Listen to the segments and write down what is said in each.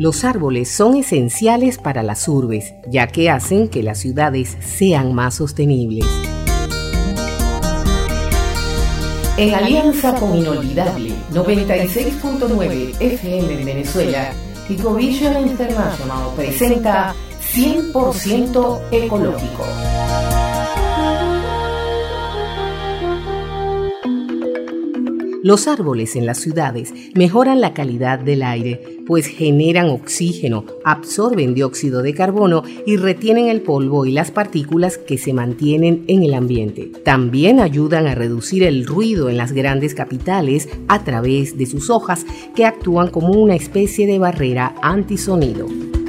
Los árboles son esenciales para las urbes, ya que hacen que las ciudades sean más sostenibles. En alianza con Inolvidable 96.9 FM en Venezuela, Ecovision International presenta 100% ecológico. Los árboles en las ciudades mejoran la calidad del aire, pues generan oxígeno, absorben dióxido de carbono y retienen el polvo y las partículas que se mantienen en el ambiente. También ayudan a reducir el ruido en las grandes capitales a través de sus hojas, que actúan como una especie de barrera antisonido.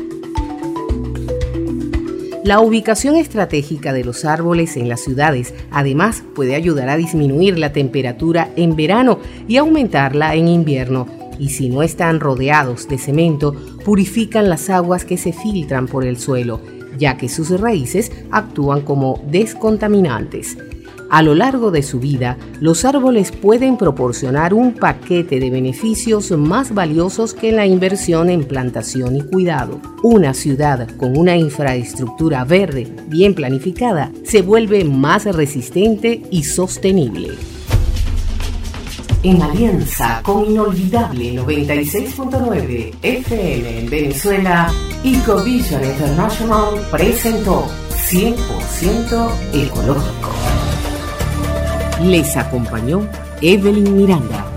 La ubicación estratégica de los árboles en las ciudades además puede ayudar a disminuir la temperatura en verano y aumentarla en invierno. Y si no están rodeados de cemento, purifican las aguas que se filtran por el suelo, ya que sus raíces actúan como descontaminantes. A lo largo de su vida, los árboles pueden proporcionar un paquete de beneficios más valiosos que la inversión en plantación y cuidado. Una ciudad con una infraestructura verde bien planificada se vuelve más resistente y sostenible. En alianza con Inolvidable 96.9 FM en Venezuela, Ecovision International presentó 100% ecológico. Les acompañó Evelyn Miranda.